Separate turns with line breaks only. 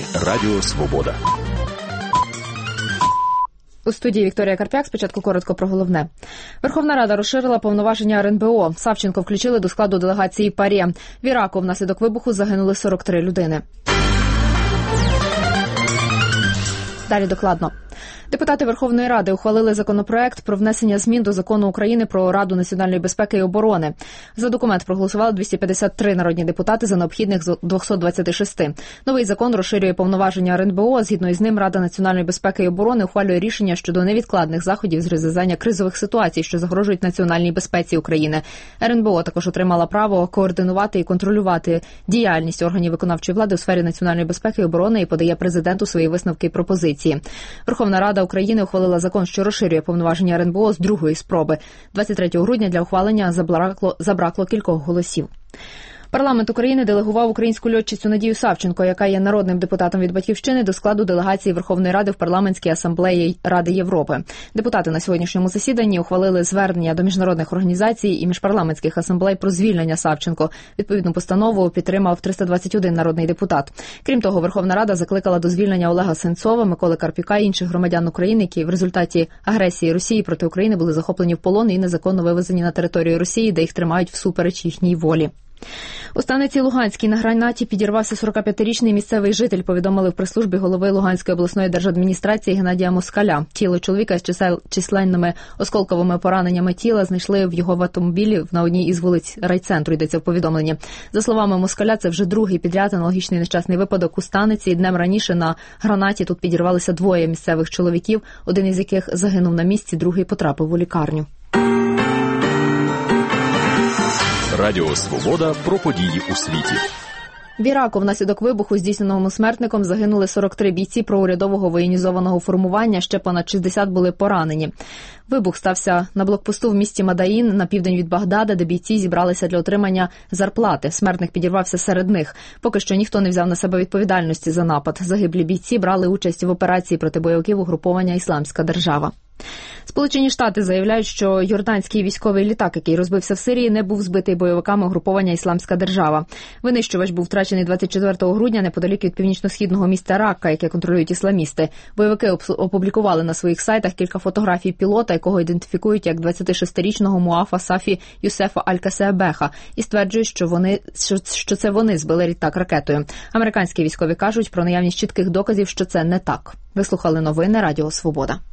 Новини Радіо Свобода.
У студії Вікторія Карп'як. Спочатку коротко про головне. Верховна Рада розширила повноваження РНБО. Савченко включили до складу делегації ПАРЄ. В Іраку внаслідок вибуху загинули 43 людини. Далі докладно. Депутати Верховної Ради ухвалили законопроект про внесення змін до Закону України про Раду національної безпеки і оборони. За документ проголосували 253 народні депутати за необхідних 226. Новий закон розширює повноваження РНБО. Згідно із ним, Рада національної безпеки і оборони ухвалює рішення щодо невідкладних заходів з розв'язання кризових ситуацій, що загрожують національній безпеці України. РНБО також отримала право координувати і контролювати діяльність органів виконавчої влади у сфері національної безпеки і оборони і подає президенту свої висновки і пропозиції. Верховна Рада України ухвалила закон, що розширює повноваження РНБО з другої спроби. 23 грудня для ухвалення забракло кількох голосів. Парламент України делегував українську льотчицю Надію Савченко, яка є народним депутатом від «Батьківщини», до складу делегації Верховної Ради в Парламентській асамблеї Ради Європи. Депутати на сьогоднішньому засіданні ухвалили звернення до міжнародних організацій і міжпарламентських асамблей про звільнення Савченко. Відповідну постанову підтримав 321 народний депутат. Крім того, Верховна Рада закликала до звільнення Олега Сенцова, Миколи Карпюка і інших громадян України, які в результаті агресії Росії проти України були захоплені в полон і незаконно вивезені на територію Росії, де їх тримають всупереч їхній волі. У станиці Луганській на гранаті підірвався 45-річний місцевий житель, повідомили в прес-службі голови Луганської обласної держадміністрації Геннадія Москаля. Тіло чоловіка з численними осколковими пораненнями тіла знайшли в його автомобілі на одній із вулиць райцентру, йдеться в повідомленні. За словами Москаля, це вже другий підряд аналогічний нещасний випадок у станиці. Днем раніше на гранаті тут підірвалися двоє місцевих чоловіків, один із яких загинув на місці, другий потрапив у лікарню.
Радіо Свобода про події у світі.
В Іраку внаслідок вибуху, здійсненого смертником, загинули 43 бійці проурядового воєнізованого формування, ще понад 60 були поранені. Вибух стався на блокпосту в місті Мадаїн на південь від Багдада, де бійці зібралися для отримання зарплати. Смертник підірвався серед них. Поки що ніхто не взяв на себе відповідальності за напад. Загиблі бійці брали участь в операції проти бойовиків угруповання «Ісламська держава». Сполучені Штати заявляють, що йорданський військовий літак, який розбився в Сирії, не був збитий бойовиками угруповання «Ісламська держава». Винищувач був втрачений 24 грудня неподалік від північно-східного міста Ракка, яке контролюють ісламісти. Бойовики опублікували на своїх сайтах кілька фотографій пілота, якого ідентифікують як 26-річного Муафа Сафі Юсефа Аль-Касеабеха, і стверджують, що це вони збили літак ракетою. Американські військові кажуть про наявність чітких доказів, що це не так. Ви слухали новини Радіо Свобода.